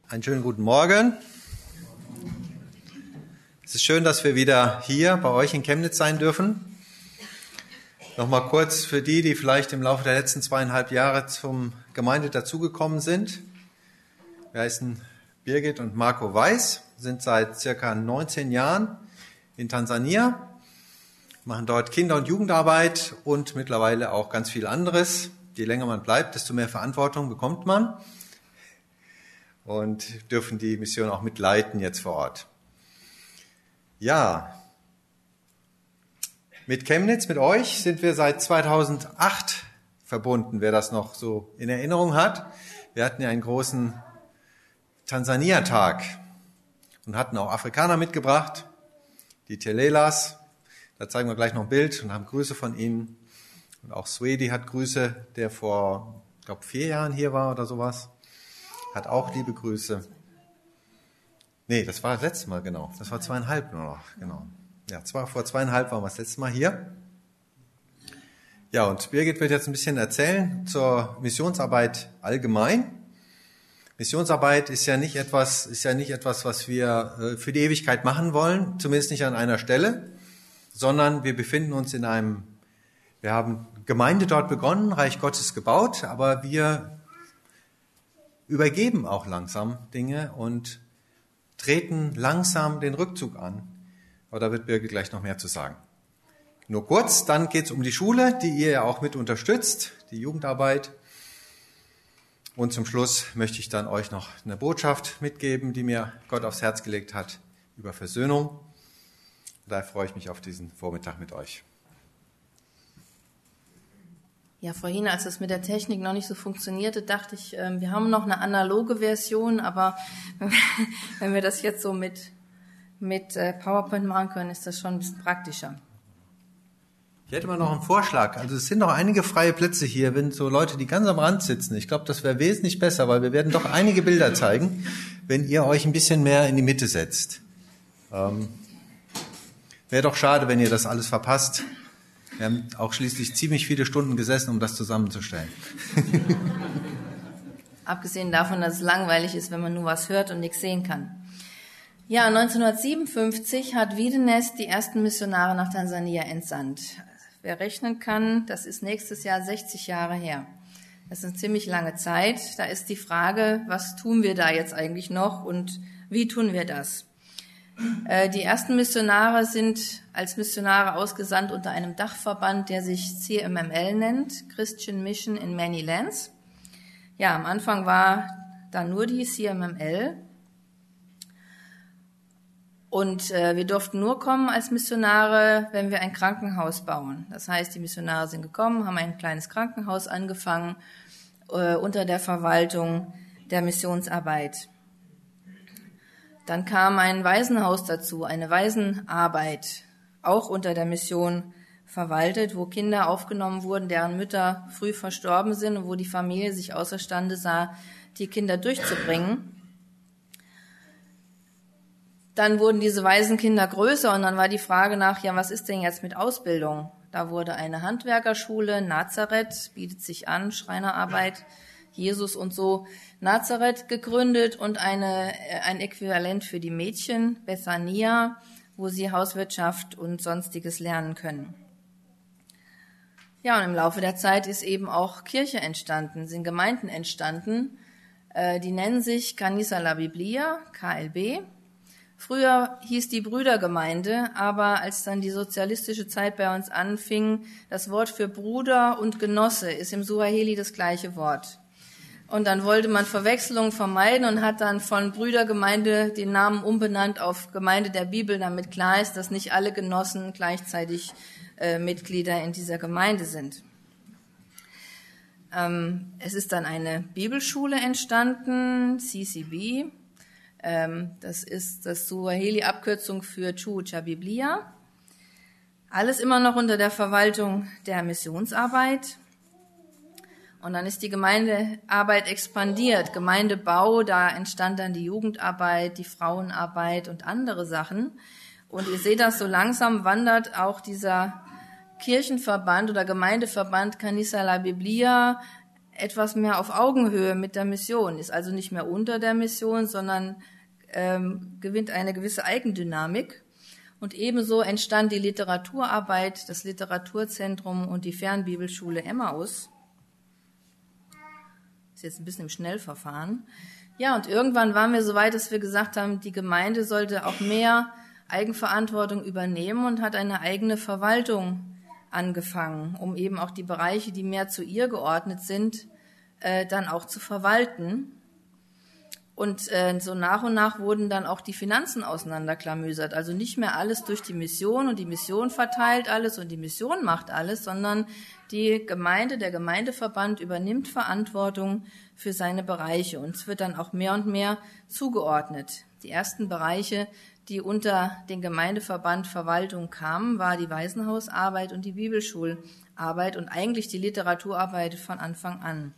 Einen schönen guten Morgen. Es ist schön, dass wir wieder hier bei euch in Chemnitz sein dürfen. Nochmal kurz für die vielleicht im Laufe der letzten 2,5 Jahre zum Gemeinde dazugekommen sind. Wir heißen Birgit und Marco Weiß, sind seit circa 19 Jahren in Tansania, machen dort Kinder- und Jugendarbeit und mittlerweile auch ganz viel anderes. Je länger man bleibt, desto mehr Verantwortung bekommt man und dürfen die Mission auch mitleiten jetzt vor Ort. Ja, mit Chemnitz, mit euch sind wir seit 2008 verbunden, wer das noch so in Erinnerung hat. Wir hatten ja einen großen Tansania-Tag und hatten auch Afrikaner mitgebracht, die Telelas. Da zeigen wir gleich noch ein Bild und haben Grüße von ihnen. Und auch Swedi hat Grüße, der vor, ich glaube, 4 Jahren hier war oder sowas. Hat auch liebe Grüße. Nee, das war das letzte Mal, genau. Das war 2,5 nur noch, genau. Ja, vor 2,5 waren wir das letzte Mal hier. Ja, und Birgit wird jetzt ein bisschen erzählen zur Missionsarbeit allgemein. Missionsarbeit ist ja nicht etwas, was wir für die Ewigkeit machen wollen, zumindest nicht an einer Stelle, sondern wir befinden uns wir haben Gemeinde dort begonnen, Reich Gottes gebaut, aber wir übergeben auch langsam Dinge und treten langsam den Rückzug an. Aber da wird Birgit gleich noch mehr zu sagen. Nur kurz, dann geht es um die Schule, die ihr ja auch mit unterstützt, die Jugendarbeit. Und zum Schluss möchte ich dann euch noch eine Botschaft mitgeben, die mir Gott aufs Herz gelegt hat, über Versöhnung. Daher freue ich mich auf diesen Vormittag mit euch. Ja, vorhin, als es mit der Technik noch nicht so funktionierte, dachte ich, wir haben noch eine analoge Version, aber wenn wir das jetzt so mit PowerPoint machen können, ist das schon ein bisschen praktischer. Ich hätte mal noch einen Vorschlag. Also es sind noch einige freie Plätze hier, wenn so Leute, die ganz am Rand sitzen. Ich glaube, das wäre wesentlich besser, weil wir werden doch einige Bilder zeigen, wenn ihr euch ein bisschen mehr in die Mitte setzt. Wäre doch schade, wenn ihr das alles verpasst. Wir haben auch schließlich ziemlich viele Stunden gesessen, um das zusammenzustellen. Abgesehen davon, dass es langweilig ist, wenn man nur was hört und nichts sehen kann. Ja, 1957 hat Wiedenest die ersten Missionare nach Tansania entsandt. Wer rechnen kann, das ist nächstes Jahr 60 Jahre her. Das ist eine ziemlich lange Zeit. Da ist die Frage, was tun wir da jetzt eigentlich noch und wie tun wir das? Die ersten Missionare sind als Missionare ausgesandt unter einem Dachverband, der sich CMML nennt, Christian Mission in Many Lands. Ja, am Anfang war da nur die CMML. Und wir durften nur kommen als Missionare, wenn wir ein Krankenhaus bauen. Das heißt, die Missionare sind gekommen, haben ein kleines Krankenhaus angefangen unter der Verwaltung der Missionsarbeit. Dann kam ein Waisenhaus dazu, eine Waisenarbeit, auch unter der Mission verwaltet, wo Kinder aufgenommen wurden, deren Mütter früh verstorben sind und wo die Familie sich außerstande sah, die Kinder durchzubringen. Dann wurden diese Waisenkinder größer und dann war die Frage nach, ja, was ist denn jetzt mit Ausbildung? Da wurde eine Handwerkerschule, Nazareth, bietet sich an, Schreinerarbeit, Jesus und so, Nazareth gegründet und ein Äquivalent für die Mädchen, Bethania, wo sie Hauswirtschaft und Sonstiges lernen können. Ja, und im Laufe der Zeit ist eben auch Kirche entstanden, sind Gemeinden entstanden, die nennen sich Canisa la Biblia, KLB. Früher hieß die Brüdergemeinde, aber als dann die sozialistische Zeit bei uns anfing, das Wort für Bruder und Genosse ist im Suaheli das gleiche Wort. Und dann wollte man Verwechslungen vermeiden und hat dann von Brüdergemeinde den Namen umbenannt auf Gemeinde der Bibel, damit klar ist, dass nicht alle Genossen gleichzeitig Mitglieder in dieser Gemeinde sind. Es ist dann eine Bibelschule entstanden, CCB. Das ist das Suaheli-Abkürzung für Chuo cha Biblia. Alles immer noch unter der Verwaltung der Missionsarbeit. Und dann ist die Gemeindearbeit expandiert. Gemeindebau, da entstand dann die Jugendarbeit, die Frauenarbeit und andere Sachen. Und ihr seht das, so langsam wandert auch dieser Kirchenverband oder Gemeindeverband Canisa la Biblia etwas mehr auf Augenhöhe mit der Mission, ist also nicht mehr unter der Mission, sondern gewinnt eine gewisse Eigendynamik. Und ebenso entstand die Literaturarbeit, das Literaturzentrum und die Fernbibelschule Emmaus. Ist jetzt ein bisschen im Schnellverfahren. Ja, und irgendwann waren wir so weit, dass wir gesagt haben, die Gemeinde sollte auch mehr Eigenverantwortung übernehmen und hat eine eigene Verwaltung angefangen, um eben auch die Bereiche, die mehr zu ihr geordnet sind, dann auch zu verwalten. Und so nach und nach wurden dann auch die Finanzen auseinanderklamüsert. Also nicht mehr alles durch die Mission und die Mission verteilt alles und die Mission macht alles, sondern die Gemeinde, der Gemeindeverband übernimmt Verantwortung für seine Bereiche. Und es wird dann auch mehr und mehr zugeordnet. Die ersten Bereiche, die unter den Gemeindeverband Verwaltung kamen, war die Waisenhausarbeit und die Bibelschularbeit und eigentlich die Literaturarbeit von Anfang an.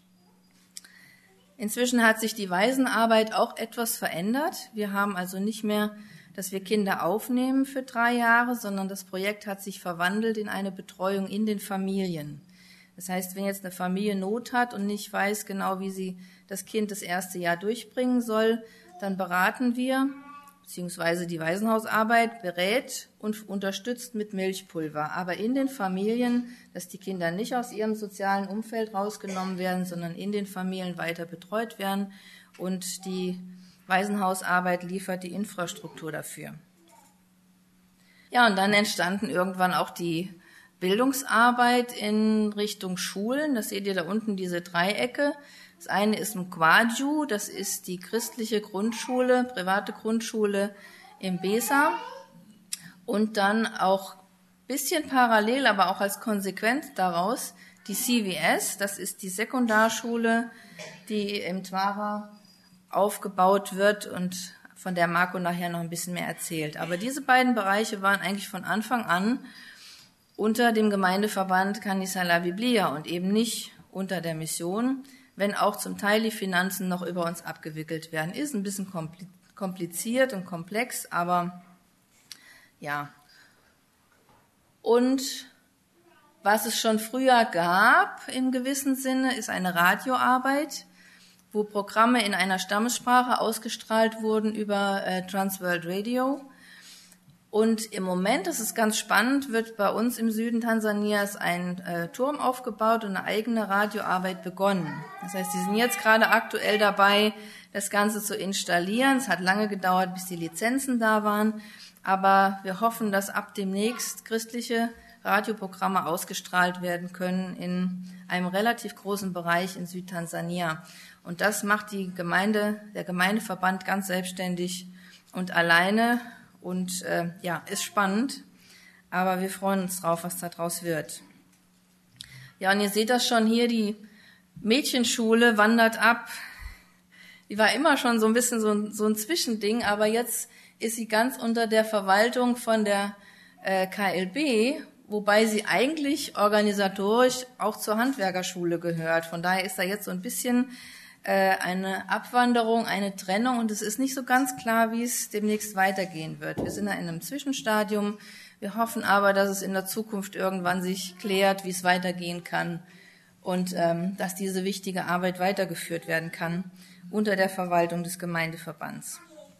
Inzwischen hat sich die Waisenarbeit auch etwas verändert. Wir haben also nicht mehr, dass wir Kinder aufnehmen für 3 Jahre, sondern das Projekt hat sich verwandelt in eine Betreuung in den Familien. Das heißt, wenn jetzt eine Familie Not hat und nicht weiß genau, wie sie das Kind das erste Jahr durchbringen soll, dann beraten wir, beziehungsweise die Waisenhausarbeit berät und unterstützt mit Milchpulver. Aber in den Familien, dass die Kinder nicht aus ihrem sozialen Umfeld rausgenommen werden, sondern in den Familien weiter betreut werden. Und die Waisenhausarbeit liefert die Infrastruktur dafür. Ja, und dann entstanden irgendwann auch die Bildungsarbeit in Richtung Schulen. Das seht ihr da unten, diese Dreiecke. Das eine ist Mkwaju, das ist die christliche Grundschule, private Grundschule im Besa. Und dann auch ein bisschen parallel, aber auch als Konsequenz daraus, die CVS, das ist die Sekundarschule, die im Twara aufgebaut wird und von der Marco nachher noch ein bisschen mehr erzählt. Aber diese beiden Bereiche waren eigentlich von Anfang an unter dem Gemeindeverband Canisa Biblia und eben nicht unter der Mission, wenn auch zum Teil die Finanzen noch über uns abgewickelt werden. Ist ein bisschen kompliziert und komplex, aber ja. Und was es schon früher gab im gewissen Sinne, ist eine Radioarbeit, wo Programme in einer Stammessprache ausgestrahlt wurden über Transworld Radio. Und im Moment, das ist ganz spannend, wird bei uns im Süden Tansanias ein Turm aufgebaut und eine eigene Radioarbeit begonnen. Das heißt, die sind jetzt gerade aktuell dabei, das Ganze zu installieren. Es hat lange gedauert, bis die Lizenzen da waren. Aber wir hoffen, dass ab demnächst christliche Radioprogramme ausgestrahlt werden können in einem relativ großen Bereich in Südtansania. Und das macht der Gemeindeverband ganz selbstständig und alleine. Und ist spannend, aber wir freuen uns drauf, was da draus wird. Ja, und ihr seht das schon hier, die Mädchenschule wandert ab. Die war immer schon so ein bisschen so ein Zwischending, aber jetzt ist sie ganz unter der Verwaltung von der KLB, wobei sie eigentlich organisatorisch auch zur Handwerkerschule gehört. Von daher ist da jetzt so ein bisschen eine Abwanderung, eine Trennung und es ist nicht so ganz klar, wie es demnächst weitergehen wird. Wir sind da in einem Zwischenstadium. Wir hoffen aber, dass es in der Zukunft irgendwann sich klärt, wie es weitergehen kann und dass diese wichtige Arbeit weitergeführt werden kann unter der Verwaltung des Gemeindeverbands.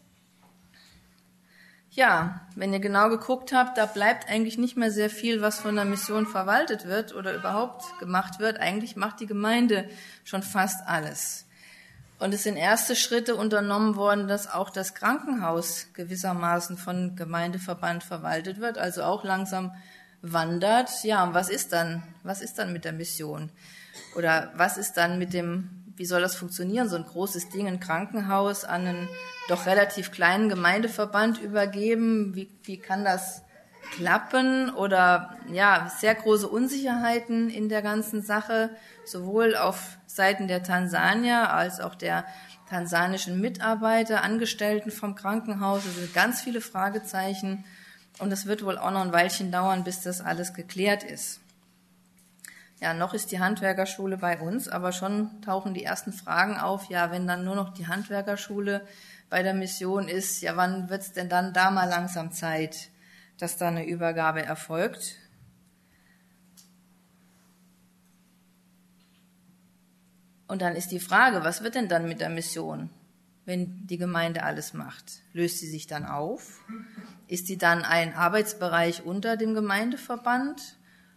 Ja, wenn ihr genau geguckt habt, da bleibt eigentlich nicht mehr sehr viel, was von der Mission verwaltet wird oder überhaupt gemacht wird. Eigentlich macht die Gemeinde schon fast alles. Und es sind erste Schritte unternommen worden, dass auch das Krankenhaus gewissermaßen von Gemeindeverband verwaltet wird, also auch langsam wandert. Ja, und was ist dann mit der Mission? Oder was ist dann wie soll das funktionieren, so ein großes Ding, ein Krankenhaus an einen doch relativ kleinen Gemeindeverband übergeben? Wie kann das klappen? Oder ja, sehr große Unsicherheiten in der ganzen Sache, sowohl auf Seiten der Tansanier als auch der tansanischen Mitarbeiter, Angestellten vom Krankenhaus. Es sind ganz viele Fragezeichen und es wird wohl auch noch ein Weilchen dauern, bis das alles geklärt ist. Ja, noch ist die Handwerkerschule bei uns, aber schon tauchen die ersten Fragen auf. Ja, wenn dann nur noch die Handwerkerschule bei der Mission ist, ja, wann wird's denn dann da mal langsam Zeit, dass da eine Übergabe erfolgt? Und dann ist die Frage, was wird denn dann mit der Mission, wenn die Gemeinde alles macht? Löst sie sich dann auf? Ist sie dann ein Arbeitsbereich unter dem Gemeindeverband?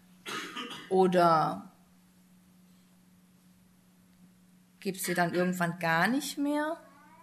Oder gibt es sie dann irgendwann gar nicht mehr?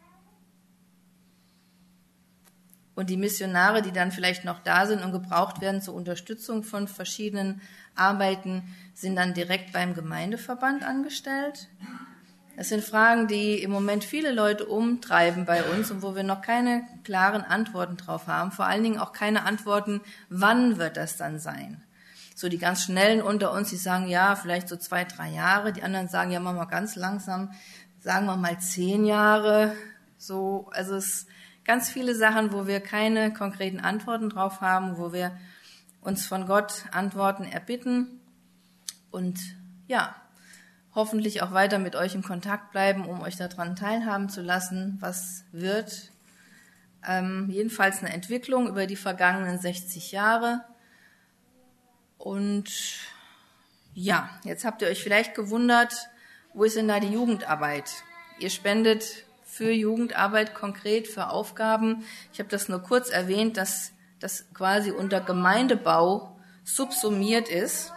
Und die Missionare, die dann vielleicht noch da sind und gebraucht werden zur Unterstützung von verschiedenen Arbeiten, sind dann direkt beim Gemeindeverband angestellt? Das sind Fragen, die im Moment viele Leute umtreiben bei uns und wo wir noch keine klaren Antworten drauf haben. Vor allen Dingen auch keine Antworten, wann wird das dann sein? So die ganz Schnellen unter uns, die sagen, ja, vielleicht so 2, 3 Jahre. Die anderen sagen, ja, machen wir ganz langsam, sagen wir mal 10 Jahre. So, also es ganz viele Sachen, wo wir keine konkreten Antworten drauf haben, wo wir uns von Gott Antworten erbitten und ja, hoffentlich auch weiter mit euch in Kontakt bleiben, um euch daran teilhaben zu lassen, was wird. Jedenfalls eine Entwicklung über die vergangenen 60 Jahre. Und ja, jetzt habt ihr euch vielleicht gewundert, wo ist denn da die Jugendarbeit? Ihr spendet für Jugendarbeit konkret, für Aufgaben. Ich habe das nur kurz erwähnt, dass das quasi unter Gemeindebau subsumiert ist.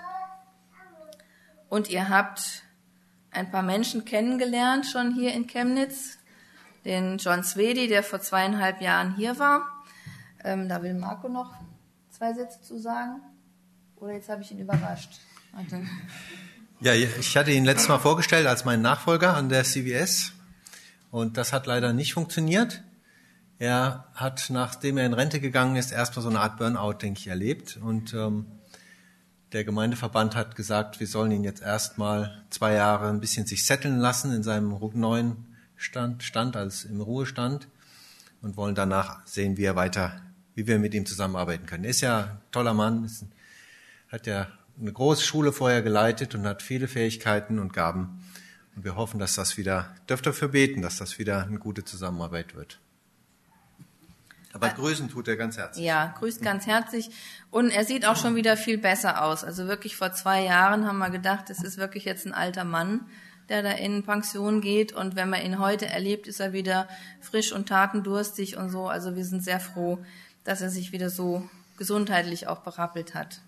Und ihr habt ein paar Menschen kennengelernt schon hier in Chemnitz. Den John Swedi, der vor 2,5 Jahren hier war. Da will Marco noch 2 Sätze zu sagen. Oder jetzt habe ich ihn überrascht. Warte. Ja, ich hatte ihn letztes Mal vorgestellt als meinen Nachfolger an der CVS. Und das hat leider nicht funktioniert. Er hat, nachdem er in Rente gegangen ist, erstmal so eine Art Burnout, denke ich, erlebt. Und der Gemeindeverband hat gesagt, wir sollen ihn jetzt erstmal 2 Jahre ein bisschen sich setteln lassen in seinem neuen Stand als im Ruhestand und wollen danach sehen, wie wir mit ihm zusammenarbeiten können. Er ist ja ein toller Mann, hat ja eine große Schule vorher geleitet und hat viele Fähigkeiten und Gaben. Und wir hoffen, dass das wieder, dürft dafür beten, dass das wieder eine gute Zusammenarbeit wird. Aber grüßen tut er ganz herzlich. Ja, grüßt ganz herzlich. Und er sieht auch schon wieder viel besser aus. Also wirklich vor 2 Jahren haben wir gedacht, es ist wirklich jetzt ein alter Mann, der da in Pension geht. Und wenn man ihn heute erlebt, ist er wieder frisch und tatendurstig und so. Also wir sind sehr froh, dass er sich wieder so gesundheitlich auch berappelt hat.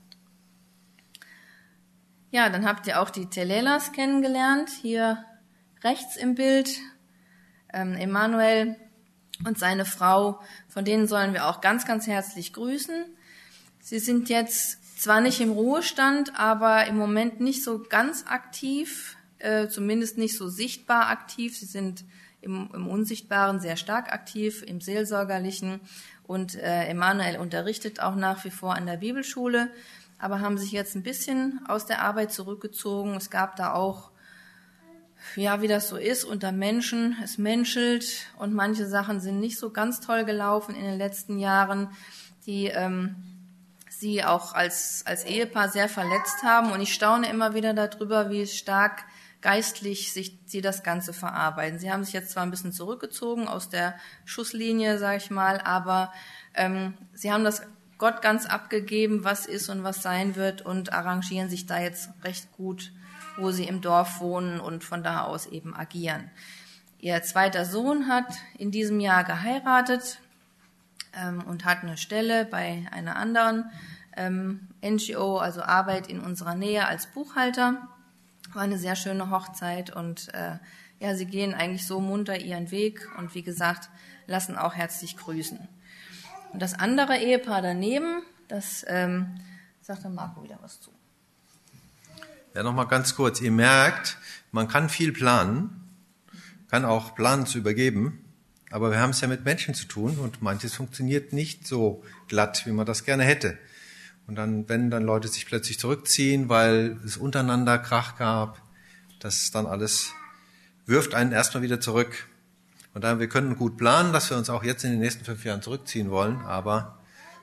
Ja, dann habt ihr auch die Telelas kennengelernt, hier rechts im Bild. Emanuel und seine Frau, von denen sollen wir auch ganz, ganz herzlich grüßen. Sie sind jetzt zwar nicht im Ruhestand, aber im Moment nicht so ganz aktiv, zumindest nicht so sichtbar aktiv. Sie sind im Unsichtbaren sehr stark aktiv, im Seelsorgerlichen. Und Emanuel unterrichtet auch nach wie vor an der Bibelschule, aber haben sich jetzt ein bisschen aus der Arbeit zurückgezogen. Es gab da auch, ja, wie das so ist unter Menschen, es menschelt und manche Sachen sind nicht so ganz toll gelaufen in den letzten Jahren, die sie auch als Ehepaar sehr verletzt haben. Und ich staune immer wieder darüber, wie stark geistlich sie das Ganze verarbeiten. Sie haben sich jetzt zwar ein bisschen zurückgezogen aus der Schusslinie, sage ich mal, aber sie haben das Gott ganz abgegeben, was ist und was sein wird und arrangieren sich da jetzt recht gut, wo sie im Dorf wohnen und von da aus eben agieren. Ihr zweiter Sohn hat in diesem Jahr geheiratet und hat eine Stelle bei einer anderen NGO, also Arbeit in unserer Nähe als Buchhalter. War eine sehr schöne Hochzeit und ja, sie gehen eigentlich so munter ihren Weg und wie gesagt, lassen auch herzlich grüßen. Und das andere Ehepaar daneben, das sagt dann Marco wieder was zu. Ja, nochmal ganz kurz. Ihr merkt, man kann viel planen, kann auch planen zu übergeben, aber wir haben es ja mit Menschen zu tun und manches funktioniert nicht so glatt, wie man das gerne hätte. Und dann, wenn dann Leute sich plötzlich zurückziehen, weil es untereinander Krach gab, das ist dann alles, wirft einen erstmal wieder zurück. Und daher, wir können gut planen, dass wir uns auch jetzt in den nächsten 5 Jahren zurückziehen wollen, aber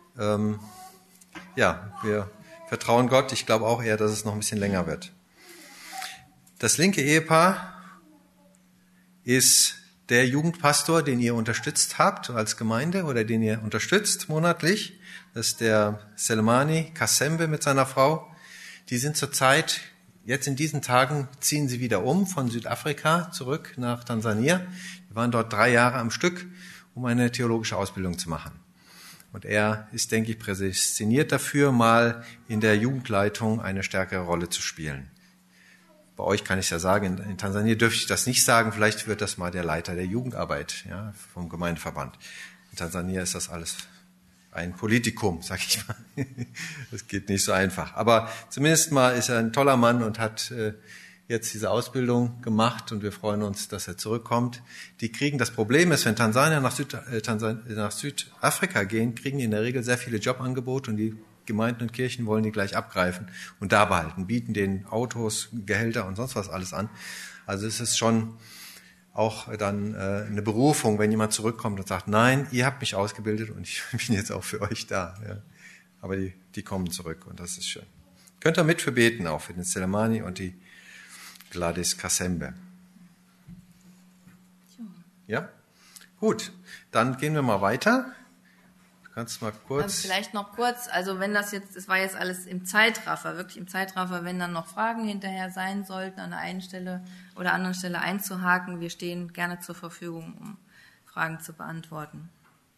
ja, wir vertrauen Gott. Ich glaube auch eher, dass es noch ein bisschen länger wird. Das linke Ehepaar ist der Jugendpastor, den ihr unterstützt habt als Gemeinde oder den ihr unterstützt monatlich. Das ist der Selmani Kassembe mit seiner Frau. Die sind zurzeit jetzt in diesen Tagen ziehen sie wieder um von Südafrika zurück nach Tansania. Wir waren dort 3 Jahre am Stück, um eine theologische Ausbildung zu machen. Und er ist, denke ich, prädestiniert dafür, mal in der Jugendleitung eine stärkere Rolle zu spielen. Bei euch kann ich ja sagen, in Tansania dürfte ich das nicht sagen, vielleicht wird das mal der Leiter der Jugendarbeit, ja, vom Gemeindeverband. In Tansania ist das alles ein Politikum, sag ich mal. Das geht nicht so einfach. Aber zumindest mal ist er ein toller Mann und hat jetzt diese Ausbildung gemacht und wir freuen uns, dass er zurückkommt. Die kriegen, das Problem ist, wenn Tansanier nach Südafrika gehen, kriegen die in der Regel sehr viele Jobangebote und die Gemeinden und Kirchen wollen die gleich abgreifen und da behalten, bieten denen Autos, Gehälter und sonst was alles an. Also es ist schon auch dann eine Berufung, wenn jemand zurückkommt und sagt, nein, ihr habt mich ausgebildet und ich bin jetzt auch für euch da. Ja. Aber die kommen zurück und das ist schön. Könnt ihr mit für beten, auch für den Selemani und die Gladys Kassembe. Ja? Gut, dann gehen wir mal weiter. Du kannst mal kurz... Also vielleicht noch kurz, also wenn das war jetzt alles im Zeitraffer, wirklich im Zeitraffer, wenn dann noch Fragen hinterher sein sollten, an der einen Stelle oder anderen Stelle einzuhaken, wir stehen gerne zur Verfügung, um Fragen zu beantworten.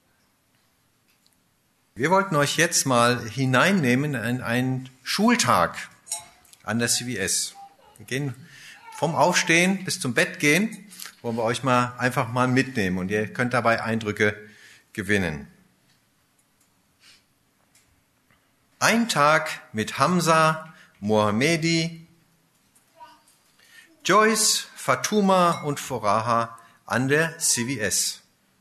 Wir wollten euch jetzt mal hineinnehmen in einen Schultag an der CVS. Wir gehen vom Aufstehen bis zum Bett gehen, wollen wir euch mal einfach mal mitnehmen und ihr könnt dabei Eindrücke gewinnen. Ein Tag mit Hamza, Mohammedi, Joyce, Fatuma und Foraha an der CVS.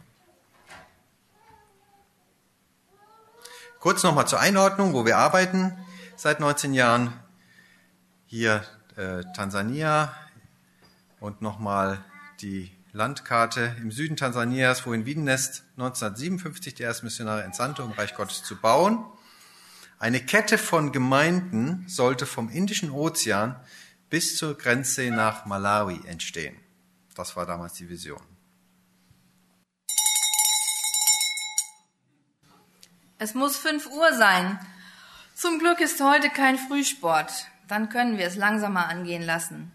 Kurz nochmal zur Einordnung, wo wir arbeiten. Seit 19 Jahren hier Tansania und nochmal die Landkarte im Süden Tansanias, wo in Wiedenest 1957 die ersten Missionare entsandte, um Reich Gottes zu bauen. Eine Kette von Gemeinden sollte vom Indischen Ozean bis zur Grenze nach Malawi entstehen. Das war damals die Vision. Es muss 5 Uhr sein. Zum Glück ist heute kein Frühsport. Dann können wir es langsamer angehen lassen.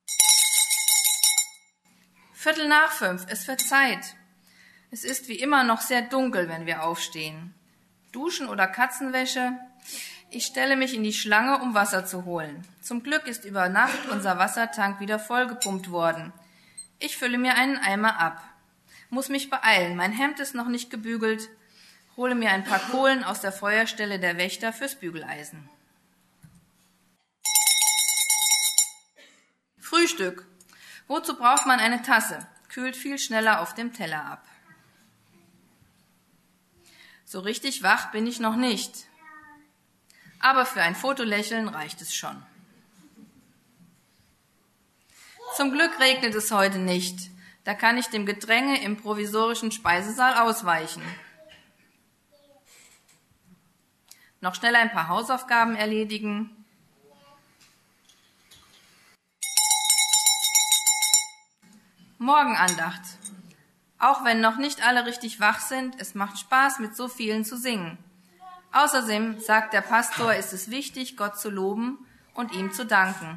5:15, es wird Zeit. Es ist wie immer noch sehr dunkel, wenn wir aufstehen. Duschen oder Katzenwäsche? Ich stelle mich in die Schlange, um Wasser zu holen. Zum Glück ist über Nacht unser Wassertank wieder vollgepumpt worden. Ich fülle mir einen Eimer ab. Muss mich beeilen, mein Hemd ist noch nicht gebügelt. Hole mir ein paar Kohlen aus der Feuerstelle der Wächter fürs Bügeleisen. Frühstück. Wozu braucht man eine Tasse? Kühlt viel schneller auf dem Teller ab. So richtig wach bin ich noch nicht. Aber für ein Fotolächeln reicht es schon. Zum Glück regnet es heute nicht. Da kann ich dem Gedränge im provisorischen Speisesaal ausweichen. Noch schnell ein paar Hausaufgaben erledigen. Morgenandacht. Auch wenn noch nicht alle richtig wach sind, es macht Spaß, mit so vielen zu singen. Außerdem, sagt der Pastor, ist es wichtig, Gott zu loben und ihm zu danken.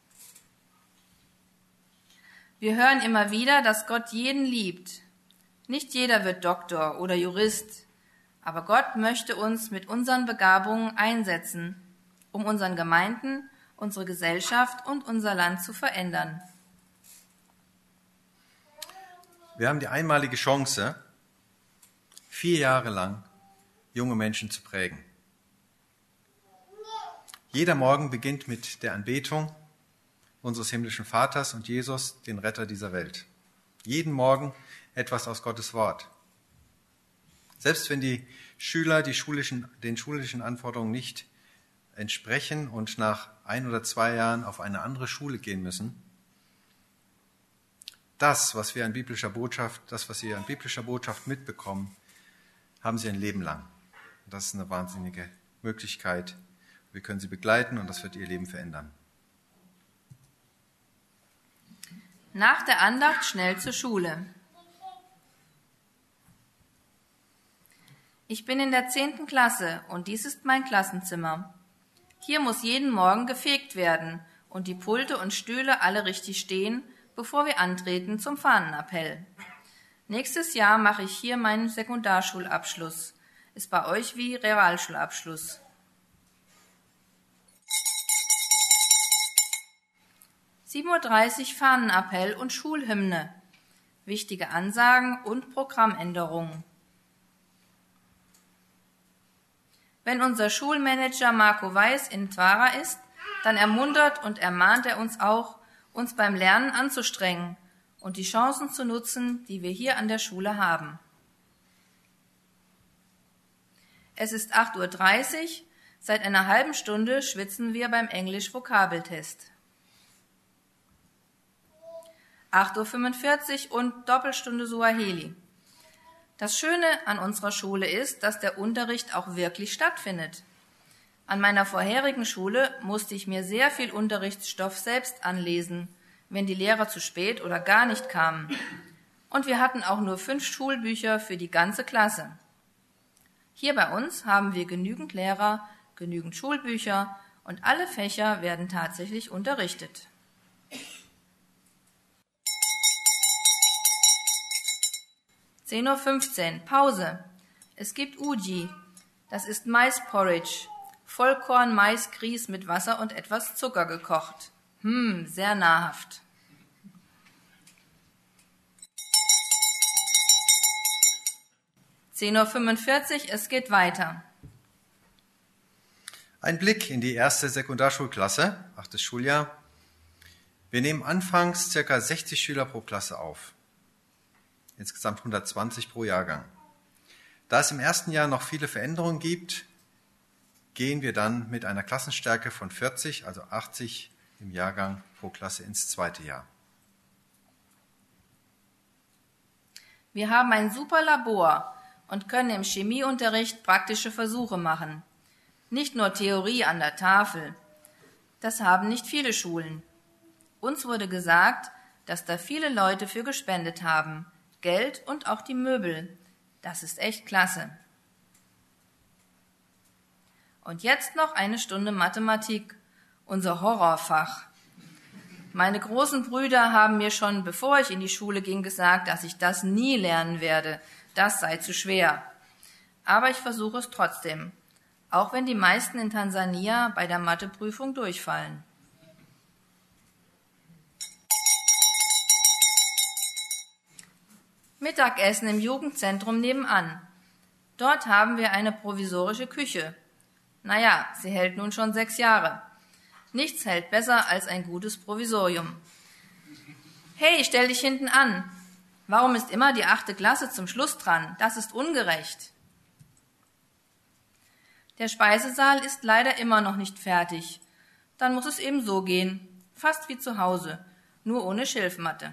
Wir hören immer wieder, dass Gott jeden liebt. Nicht jeder wird Doktor oder Jurist, aber Gott möchte uns mit unseren Begabungen einsetzen, um unseren Gemeinden, unsere Gesellschaft und unser Land zu verändern. Wir haben die einmalige Chance, 4 Jahre lang junge Menschen zu prägen. Jeder Morgen beginnt mit der Anbetung unseres himmlischen Vaters und Jesus, den Retter dieser Welt. Jeden Morgen etwas aus Gottes Wort. Selbst wenn die Schüler den schulischen Anforderungen nicht entsprechen und nach 1 oder 2 Jahren auf eine andere Schule gehen müssen, das, was sie an biblischer Botschaft mitbekommen, haben sie ein Leben lang. Und das ist eine wahnsinnige Möglichkeit. Wir können sie begleiten und das wird ihr Leben verändern. Nach der Andacht schnell zur Schule. Ich bin in der 10. Klasse und dies ist mein Klassenzimmer. Hier muss jeden Morgen gefegt werden und die Pulte und Stühle alle richtig stehen, bevor wir antreten zum Fahnenappell. Nächstes Jahr mache ich hier meinen Sekundarschulabschluss. Ist bei euch wie Realschulabschluss. (7:30 Uhr) Fahnenappell und Schulhymne. Wichtige Ansagen und Programmänderungen. Wenn unser Schulmanager Marco Weiß in Twara ist, dann ermuntert und ermahnt er uns auch, uns beim Lernen anzustrengen und die Chancen zu nutzen, die wir hier an der Schule haben. Es ist 8:30 Uhr, seit einer halben Stunde schwitzen wir beim Englisch-Vokabeltest. 8:45 Uhr und Doppelstunde Suaheli. Das Schöne an unserer Schule ist, dass der Unterricht auch wirklich stattfindet. An meiner vorherigen Schule musste ich mir sehr viel Unterrichtsstoff selbst anlesen, wenn die Lehrer zu spät oder gar nicht kamen. Und wir hatten auch nur 5 Schulbücher für die ganze Klasse. Hier bei uns haben wir genügend Lehrer, genügend Schulbücher und alle Fächer werden tatsächlich unterrichtet. 10:15 Uhr, Pause. Es gibt Uji. Das ist Maisporridge. Vollkorn-Mais-Grieß mit Wasser und etwas Zucker gekocht. Sehr nahrhaft. 10:45 Uhr, es geht weiter. Ein Blick in die erste Sekundarschulklasse, 8. Schuljahr. Wir nehmen anfangs ca. 60 Schüler pro Klasse auf. Insgesamt 120 pro Jahrgang. Da es im ersten Jahr noch viele Veränderungen gibt, gehen wir dann mit einer Klassenstärke von 40, also 80 im Jahrgang pro Klasse ins zweite Jahr. Wir haben ein super Labor und können im Chemieunterricht praktische Versuche machen. Nicht nur Theorie an der Tafel. Das haben nicht viele Schulen. Uns wurde gesagt, dass da viele Leute für gespendet haben. Geld und auch die Möbel. Das ist echt klasse. Und jetzt noch eine Stunde Mathematik, unser Horrorfach. Meine großen Brüder haben mir schon, bevor ich in die Schule ging, gesagt, dass ich das nie lernen werde. Das sei zu schwer. Aber ich versuche es trotzdem, auch wenn die meisten in Tansania bei der Matheprüfung durchfallen. Mittagessen im Jugendzentrum nebenan. Dort haben wir eine provisorische Küche. Naja, sie hält nun schon 6 Jahre. Nichts hält besser als ein gutes Provisorium. Hey, stell dich hinten an. Warum ist immer die 8. Klasse zum Schluss dran? Das ist ungerecht. Der Speisesaal ist leider immer noch nicht fertig. Dann muss es eben so gehen. Fast wie zu Hause, nur ohne Schilfmatte.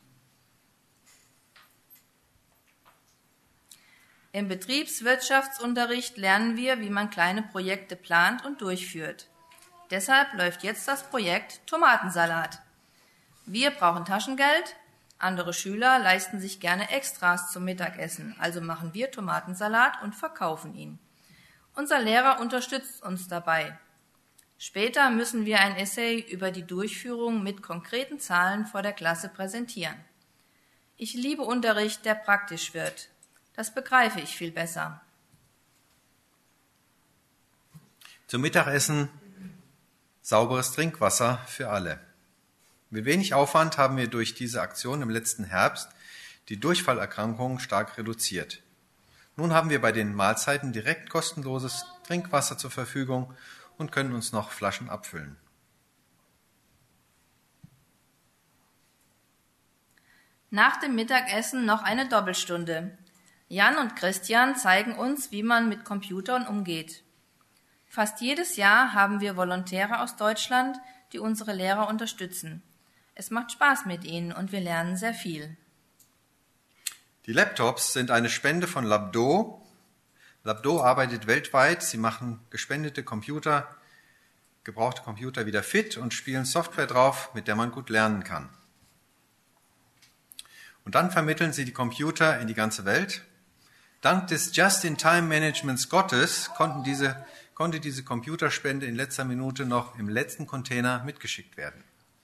Im Betriebswirtschaftsunterricht lernen wir, wie man kleine Projekte plant und durchführt. Deshalb läuft jetzt das Projekt Tomatensalat. Wir brauchen Taschengeld, andere Schüler leisten sich gerne Extras zum Mittagessen, also machen wir Tomatensalat und verkaufen ihn. Unser Lehrer unterstützt uns dabei. Später müssen wir ein Essay über die Durchführung mit konkreten Zahlen vor der Klasse präsentieren. Ich liebe Unterricht, der praktisch wird. Das begreife ich viel besser. Zum Mittagessen sauberes Trinkwasser für alle. Mit wenig Aufwand haben wir durch diese Aktion im letzten Herbst die Durchfallerkrankungen stark reduziert. Nun haben wir bei den Mahlzeiten direkt kostenloses Trinkwasser zur Verfügung und können uns noch Flaschen abfüllen. Nach dem Mittagessen noch eine Doppelstunde. Jan und Christian zeigen uns, wie man mit Computern umgeht. Fast jedes Jahr haben wir Volontäre aus Deutschland, die unsere Lehrer unterstützen. Es macht Spaß mit ihnen und wir lernen sehr viel. Die Laptops sind eine Spende von Labdo. Labdo arbeitet weltweit. Sie machen gespendete Computer, gebrauchte Computer wieder fit und spielen Software drauf, mit der man gut lernen kann. Und dann vermitteln sie die Computer in die ganze Welt. Dank des Just-in-Time-Managements Gottes konnten diese konnte diese Computerspende in letzter Minute noch im letzten Container mitgeschickt werden.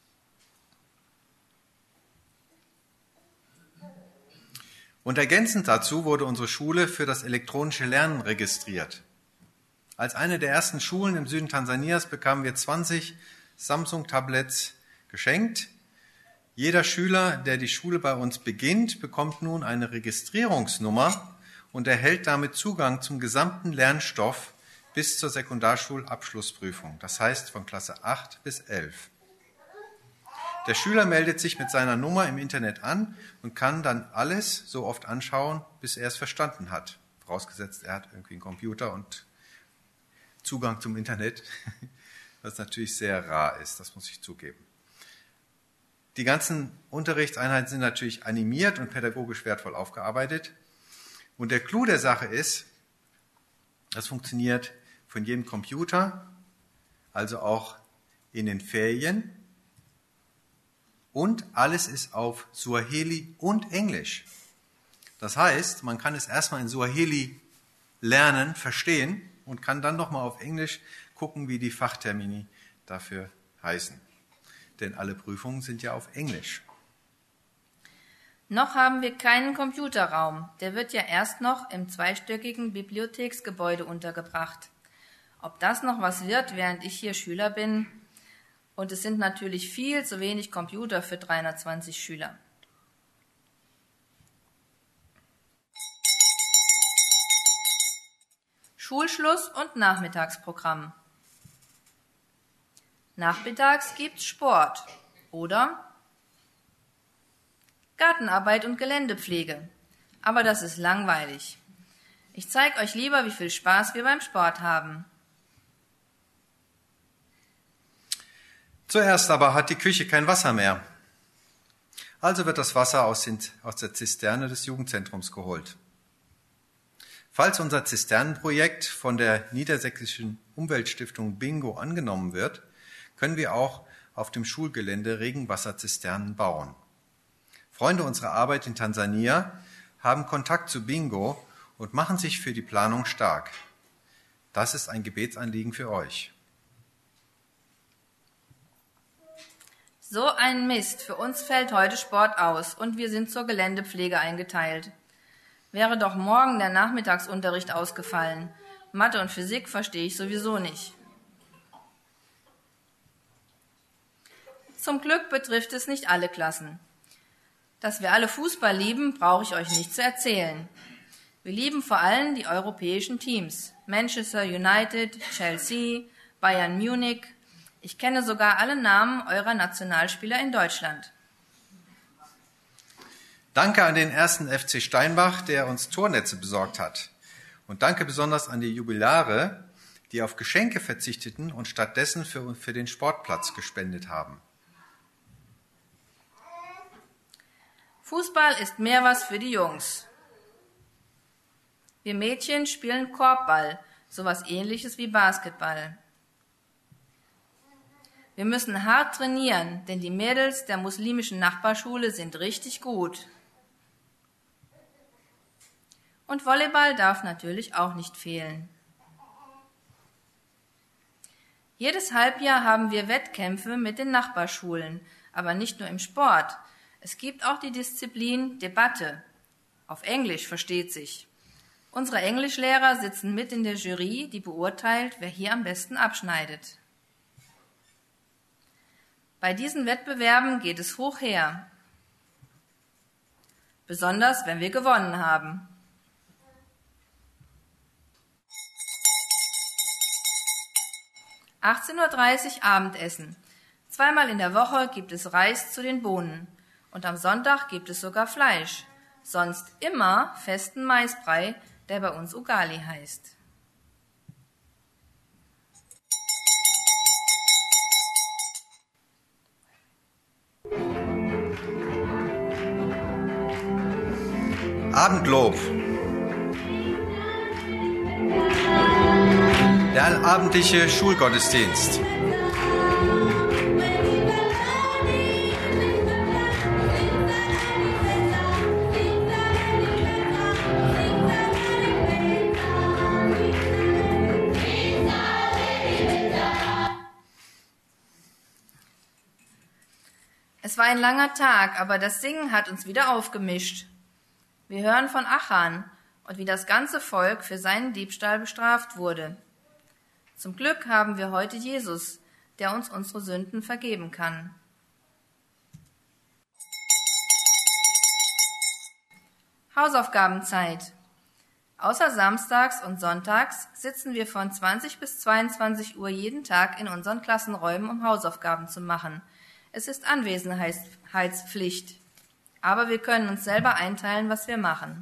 Und ergänzend dazu wurde unsere Schule für das elektronische Lernen registriert. Als eine der ersten Schulen im Süden Tansanias bekamen wir 20 Samsung-Tablets geschenkt. Jeder Schüler, der die Schule bei uns beginnt, bekommt nun eine Registrierungsnummer und erhält damit Zugang zum gesamten Lernstoff bis zur Sekundarschulabschlussprüfung, das heißt von Klasse 8 bis 11. Der Schüler meldet sich mit seiner Nummer im Internet an und kann dann alles so oft anschauen, bis er es verstanden hat. Vorausgesetzt, er hat irgendwie einen Computer und Zugang zum Internet, was natürlich sehr rar ist, das muss ich zugeben. Die ganzen Unterrichtseinheiten sind natürlich animiert und pädagogisch wertvoll aufgearbeitet. Und der Clou der Sache ist, das funktioniert von jedem Computer, also auch in den Ferien. Und alles ist auf Suaheli und Englisch. Das heißt, man kann es erstmal in Suaheli lernen, verstehen und kann dann nochmal auf Englisch gucken, wie die Fachtermini dafür heißen. Denn alle Prüfungen sind ja auf Englisch. Noch haben wir keinen Computerraum. Der wird ja erst noch im zweistöckigen Bibliotheksgebäude untergebracht. Ob das noch was wird, während ich hier Schüler bin? Und es sind natürlich viel zu wenig Computer für 320 Schüler. Schulschluss und Nachmittagsprogramm. Nachmittags gibt's Sport oder Gartenarbeit und Geländepflege. Aber das ist langweilig. Ich zeige euch lieber, wie viel Spaß wir beim Sport haben. Zuerst aber hat die Küche kein Wasser mehr. Also wird das Wasser aus der Zisterne des Jugendzentrums geholt. Falls unser Zisternenprojekt von der Niedersächsischen Umweltstiftung Bingo angenommen wird, können wir auch auf dem Schulgelände Regenwasserzisternen bauen. Freunde unserer Arbeit in Tansania haben Kontakt zu Bingo und machen sich für die Planung stark. Das ist ein Gebetsanliegen für euch. So ein Mist, für uns fällt heute Sport aus und wir sind zur Geländepflege eingeteilt. Wäre doch morgen der Nachmittagsunterricht ausgefallen. Mathe und Physik verstehe ich sowieso nicht. Zum Glück betrifft es nicht alle Klassen. Dass wir alle Fußball lieben, brauche ich euch nicht zu erzählen. Wir lieben vor allem die europäischen Teams. Manchester United, Chelsea, Bayern Munich. Ich kenne sogar alle Namen eurer Nationalspieler in Deutschland. Danke an den 1. FC Steinbach, der uns Tornetze besorgt hat. Und danke besonders an die Jubilare, die auf Geschenke verzichteten und stattdessen für den Sportplatz gespendet haben. Fußball ist mehr was für die Jungs. Wir Mädchen spielen Korbball, sowas Ähnliches wie Basketball. Wir müssen hart trainieren, denn die Mädels der muslimischen Nachbarschule sind richtig gut. Und Volleyball darf natürlich auch nicht fehlen. Jedes Halbjahr haben wir Wettkämpfe mit den Nachbarschulen, aber nicht nur im Sport. Es gibt auch die Disziplin Debatte. Auf Englisch versteht sich. Unsere Englischlehrer sitzen mit in der Jury, die beurteilt, wer hier am besten abschneidet. Bei diesen Wettbewerben geht es hoch her. Besonders, wenn wir gewonnen haben. (18:30 Uhr) Abendessen. Zweimal in der Woche gibt es Reis zu den Bohnen. Und am Sonntag gibt es sogar Fleisch. Sonst immer festen Maisbrei, der bei uns Ugali heißt. Abendlob. Der allabendliche Schulgottesdienst. Es war ein langer Tag, aber das Singen hat uns wieder aufgemischt. Wir hören von Achan und wie das ganze Volk für seinen Diebstahl bestraft wurde. Zum Glück haben wir heute Jesus, der uns unsere Sünden vergeben kann. Hausaufgabenzeit. Außer samstags und sonntags sitzen wir von 20 bis 22 Uhr jeden Tag in unseren Klassenräumen, um Hausaufgaben zu machen. Es ist Anwesenheitspflicht, aber wir können uns selber einteilen, was wir machen.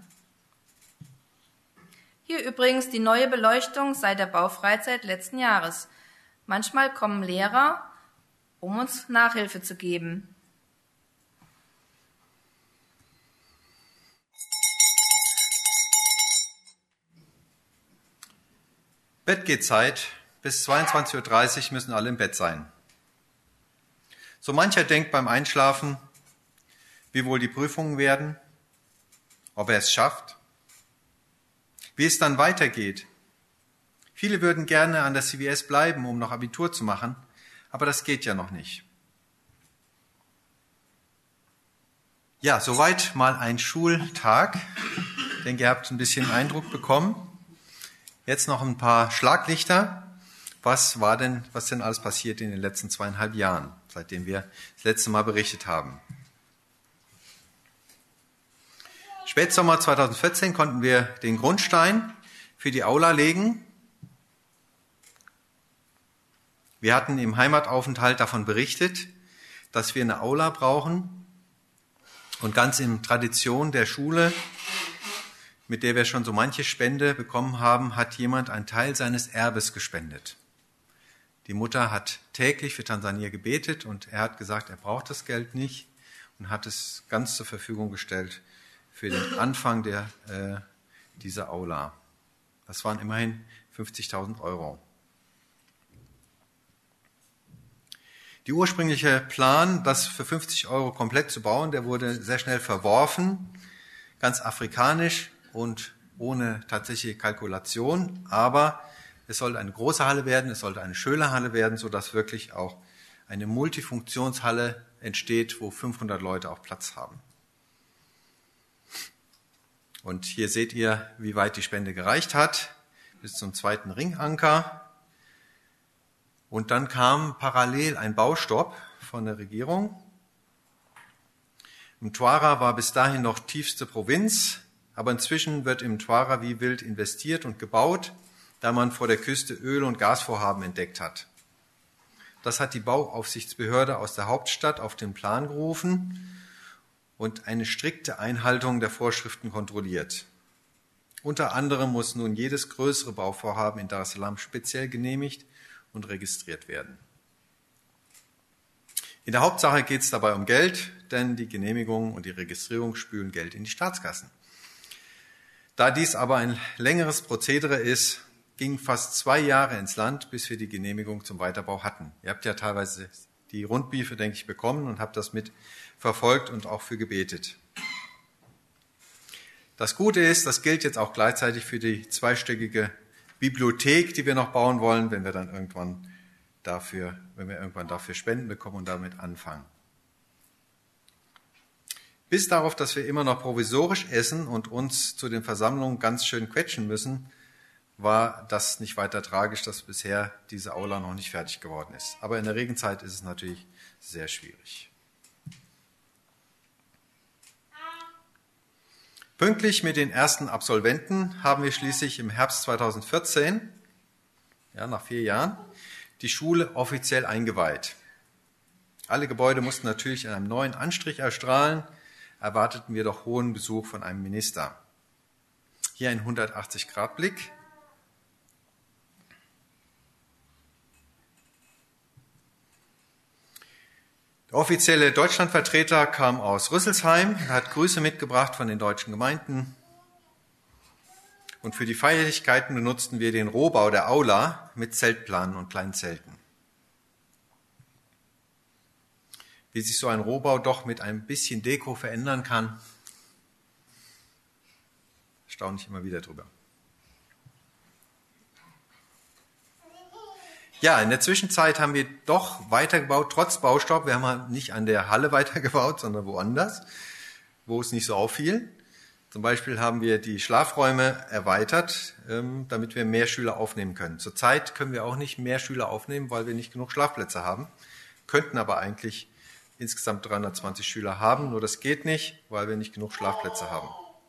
Hier übrigens die neue Beleuchtung seit der Baufreizeit letzten Jahres. Manchmal kommen Lehrer, um uns Nachhilfe zu geben. Bettgehzeit. Bis 22:30 Uhr müssen alle im Bett sein. So mancher denkt beim Einschlafen, wie wohl die Prüfungen werden, ob er es schafft, wie es dann weitergeht. Viele würden gerne an der CVS bleiben, um noch Abitur zu machen, aber das geht ja noch nicht. Ja, soweit mal ein Schultag. Ich denke, ihr habt ein bisschen Eindruck bekommen. Jetzt noch ein paar Schlaglichter. Was denn alles passiert in den letzten 2,5 Jahren, seitdem wir das letzte Mal berichtet haben? Spätsommer 2014 konnten wir den Grundstein für die Aula legen. Wir hatten im Heimataufenthalt davon berichtet, dass wir eine Aula brauchen. Und ganz in Tradition der Schule, mit der wir schon so manche Spende bekommen haben, hat jemand einen Teil seines Erbes gespendet. Die Mutter hat täglich für Tansania gebetet und er hat gesagt, er braucht das Geld nicht und hat es ganz zur Verfügung gestellt für den Anfang dieser Aula. Das waren immerhin 50.000 Euro. Der ursprüngliche Plan, das für 50 Euro komplett zu bauen, der wurde sehr schnell verworfen, ganz afrikanisch und ohne tatsächliche Kalkulation, aber es sollte eine große Halle werden, es sollte eine schöne Halle werden, sodass wirklich auch eine Multifunktionshalle entsteht, wo 500 Leute auch Platz haben. Und hier seht ihr, wie weit die Spende gereicht hat, bis zum 2. Ringanker. Und dann kam parallel ein Baustopp von der Regierung. Mtwara war bis dahin noch tiefste Provinz, aber inzwischen wird im Mtwara wie wild investiert und gebaut, da man vor der Küste Öl- und Gasvorhaben entdeckt hat. Das hat die Bauaufsichtsbehörde aus der Hauptstadt auf den Plan gerufen und eine strikte Einhaltung der Vorschriften kontrolliert. Unter anderem muss nun jedes größere Bauvorhaben in Dar es Salaam speziell genehmigt und registriert werden. In der Hauptsache geht es dabei um Geld, denn die Genehmigung und die Registrierung spülen Geld in die Staatskassen. Da dies aber ein längeres Prozedere ist, ging fast 2 Jahre ins Land, bis wir die Genehmigung zum Weiterbau hatten. Ihr habt ja teilweise die Rundbriefe, denke ich, bekommen und habt das mit verfolgt und auch für gebetet. Das Gute ist, das gilt jetzt auch gleichzeitig für die zweistöckige Bibliothek, die wir noch bauen wollen, wenn wir irgendwann dafür Spenden bekommen und damit anfangen. Bis darauf, dass wir immer noch provisorisch essen und uns zu den Versammlungen ganz schön quetschen müssen, war das nicht weiter tragisch, dass bisher diese Aula noch nicht fertig geworden ist. Aber in der Regenzeit ist es natürlich sehr schwierig. Pünktlich mit den ersten Absolventen haben wir schließlich im Herbst 2014, nach 4 Jahren, die Schule offiziell eingeweiht. Alle Gebäude mussten natürlich in einem neuen Anstrich erstrahlen, erwarteten wir doch hohen Besuch von einem Minister. Hier ein 180-Grad-Blick. Der offizielle Deutschlandvertreter kam aus Rüsselsheim, er hat Grüße mitgebracht von den deutschen Gemeinden. Und für die Feierlichkeiten benutzten wir den Rohbau der Aula mit Zeltplanen und kleinen Zelten. Wie sich so ein Rohbau doch mit ein bisschen Deko verändern kann, staune ich immer wieder drüber. Ja, in der Zwischenzeit haben wir doch weitergebaut, trotz Baustopp. Wir haben halt nicht an der Halle weitergebaut, sondern woanders, wo es nicht so auffiel. Zum Beispiel haben wir die Schlafräume erweitert, damit wir mehr Schüler aufnehmen können. Zurzeit können wir auch nicht mehr Schüler aufnehmen, weil wir nicht genug Schlafplätze haben, könnten aber eigentlich insgesamt 320 Schüler haben, nur das geht nicht, weil wir nicht genug Schlafplätze haben.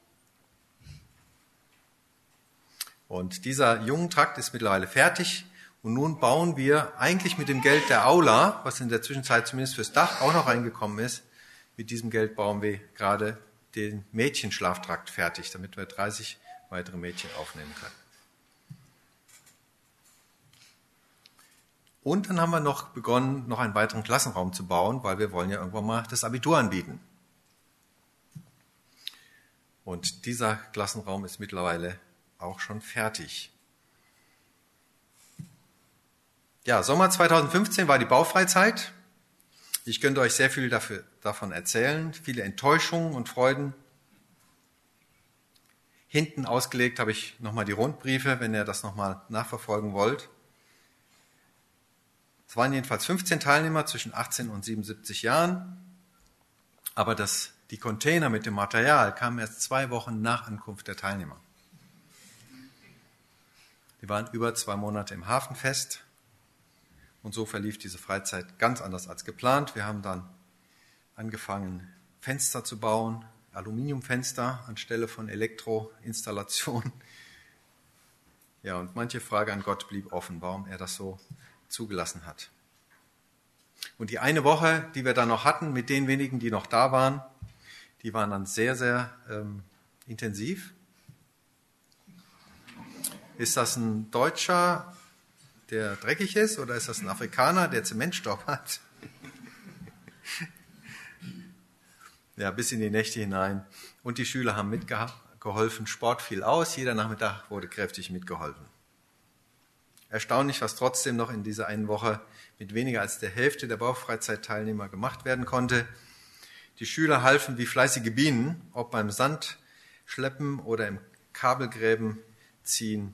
Und dieser Jungentrakt ist mittlerweile fertig und nun bauen wir eigentlich mit dem Geld der Aula, was in der Zwischenzeit zumindest fürs Dach auch noch reingekommen ist, mit diesem Geld bauen wir gerade den Mädchenschlaftrakt fertig, damit wir 30 weitere Mädchen aufnehmen können. Und dann haben wir noch begonnen, noch einen weiteren Klassenraum zu bauen, weil wir wollen ja irgendwann mal das Abitur anbieten. Und dieser Klassenraum ist mittlerweile auch schon fertig. Ja, Sommer 2015 war die Baufreizeit. Ich könnte euch sehr viel davon erzählen, viele Enttäuschungen und Freuden. Hinten ausgelegt habe ich nochmal die Rundbriefe, wenn ihr das nochmal nachverfolgen wollt. Es waren jedenfalls 15 Teilnehmer zwischen 18 und 77 Jahren, aber die Container mit dem Material kamen erst 2 Wochen nach Ankunft der Teilnehmer. Die waren über 2 Monate im Hafen fest und so verlief diese Freizeit ganz anders als geplant. Wir haben dann angefangen, Fenster zu bauen, Aluminiumfenster anstelle von Elektroinstallationen. Ja, und manche Frage an Gott blieb offen, warum er das so zugelassen hat. Und die eine Woche, die wir dann noch hatten, mit den wenigen, die noch da waren, die waren dann sehr, sehr intensiv. Ist das ein Deutscher, der dreckig ist, oder ist das ein Afrikaner, der Zementstaub hat? Ja, bis in die Nächte hinein. Und die Schüler haben mitgeholfen, Sport fiel aus, jeder Nachmittag wurde kräftig mitgeholfen. Erstaunlich, was trotzdem noch in dieser einen Woche mit weniger als der Hälfte der Baufreizeitteilnehmer gemacht werden konnte. Die Schüler halfen wie fleißige Bienen, ob beim Sandschleppen oder im Kabelgräben ziehen,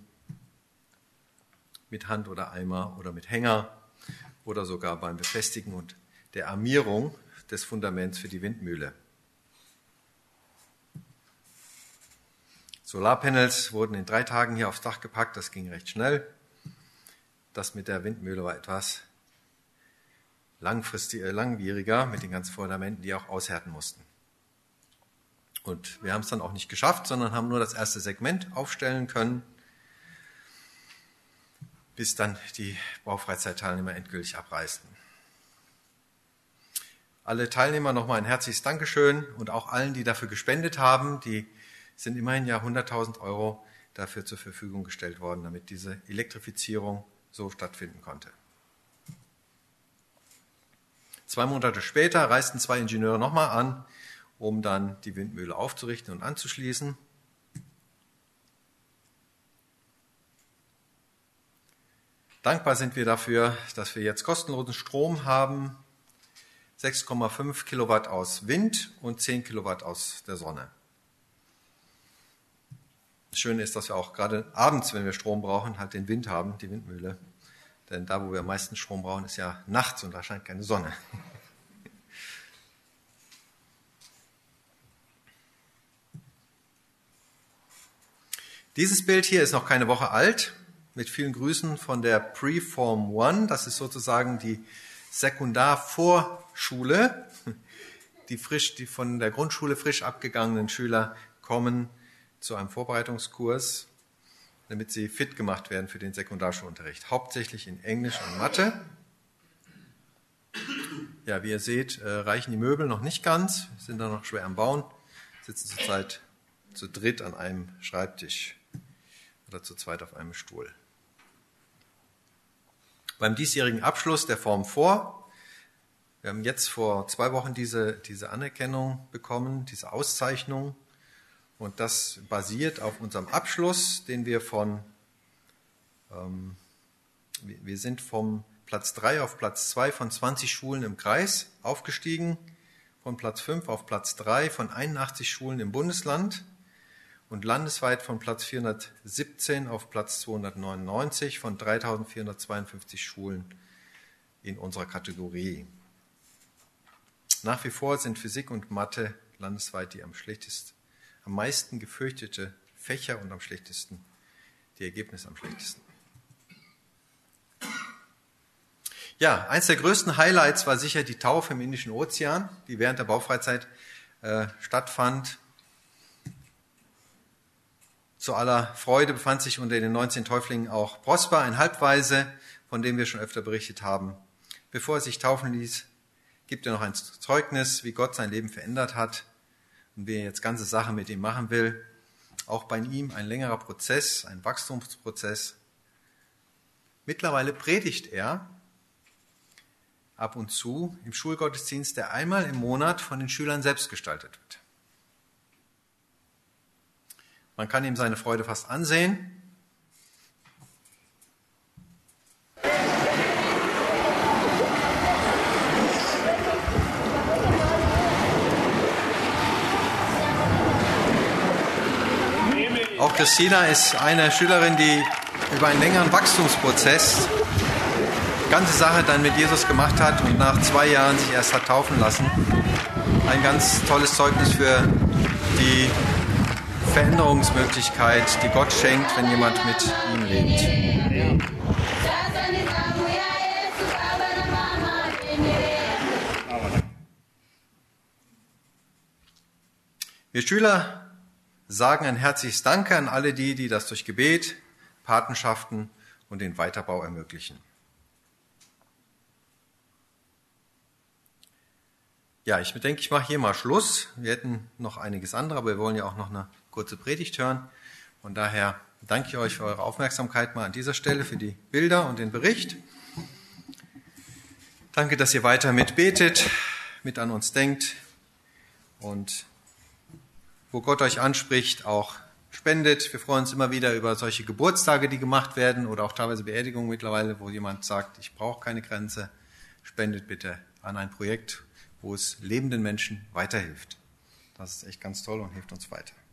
mit Hand oder Eimer oder mit Hänger oder sogar beim Befestigen und der Armierung des Fundaments für die Windmühle. Solarpanels wurden in 3 Tagen hier aufs Dach gepackt, das ging recht schnell. Das mit der Windmühle war etwas langwieriger mit den ganzen Fundamenten, die auch aushärten mussten. Und wir haben es dann auch nicht geschafft, sondern haben nur das erste Segment aufstellen können, bis dann die Baufreizeitteilnehmer endgültig abreisten. Alle Teilnehmer nochmal ein herzliches Dankeschön und auch allen, die dafür gespendet haben. Die sind immerhin ja 100.000 Euro dafür zur Verfügung gestellt worden, damit diese Elektrifizierung so stattfinden konnte. 2 Monate später reisten 2 Ingenieure nochmal an, um dann die Windmühle aufzurichten und anzuschließen. Dankbar sind wir dafür, dass wir jetzt kostenlosen Strom haben, 6,5 Kilowatt aus Wind und 10 Kilowatt aus der Sonne. Das Schöne ist, dass wir auch gerade abends, wenn wir Strom brauchen, halt den Wind haben, die Windmühle. Denn da, wo wir am meisten Strom brauchen, ist ja nachts und da scheint keine Sonne. Dieses Bild hier ist noch keine Woche alt, mit vielen Grüßen von der Pre-Form 1. Das ist sozusagen die Sekundarvorschule. Die von der Grundschule frisch abgegangenen Schüler kommen zu einem Vorbereitungskurs, damit sie fit gemacht werden für den Sekundarschulunterricht, hauptsächlich in Englisch und Mathe. Ja, wie ihr seht, reichen die Möbel noch nicht ganz, sind da noch schwer am Bauen, sitzen zurzeit zu dritt an einem Schreibtisch oder zu zweit auf einem Stuhl. Beim diesjährigen Abschluss der Form 4, wir haben jetzt vor 2 Wochen diese Anerkennung bekommen, diese Auszeichnung. Und das basiert auf unserem Abschluss, den wir wir sind vom Platz 3 auf Platz 2 von 20 Schulen im Kreis aufgestiegen, von Platz 5 auf Platz 3 von 81 Schulen im Bundesland. und landesweit von Platz 417 auf Platz 299 von 3.452 Schulen in unserer Kategorie. Nach wie vor sind Physik und Mathe landesweit die am meisten gefürchtete Fächer und die Ergebnisse am schlechtesten. Ja, eins der größten Highlights war sicher die Taufe im Indischen Ozean, die während der Baufreizeit stattfand. Zu aller Freude befand sich unter den 19 Täuflingen auch Prosper, ein Halbwaise, von dem wir schon öfter berichtet haben. Bevor er sich taufen ließ, gibt er noch ein Zeugnis, wie Gott sein Leben verändert hat und wie er jetzt ganze Sache mit ihm machen will. Auch bei ihm ein längerer Prozess, ein Wachstumsprozess. Mittlerweile predigt er ab und zu im Schulgottesdienst, der einmal im Monat von den Schülern selbst gestaltet wird. Man kann ihm seine Freude fast ansehen. Auch Christina ist eine Schülerin, die über einen längeren Wachstumsprozess die ganze Sache dann mit Jesus gemacht hat und nach 2 Jahren sich erst hat taufen lassen. Ein ganz tolles Zeugnis für die Veränderungsmöglichkeit, die Gott schenkt, wenn jemand mit ihm lebt. Wir Schüler sagen ein herzliches Danke an alle die das durch Gebet, Patenschaften und den Weiterbau ermöglichen. Ja, ich denke, ich mache hier mal Schluss. Wir hätten noch einiges andere, aber wir wollen ja auch noch eine kurze Predigt hören. Von daher danke ich euch für eure Aufmerksamkeit mal an dieser Stelle, für die Bilder und den Bericht. Danke, dass ihr weiter mitbetet, mit an uns denkt und wo Gott euch anspricht, auch spendet. Wir freuen uns immer wieder über solche Geburtstage, die gemacht werden oder auch teilweise Beerdigungen mittlerweile, wo jemand sagt, ich brauche keine Grenze. Spendet bitte an ein Projekt, wo es lebenden Menschen weiterhilft. Das ist echt ganz toll und hilft uns weiter.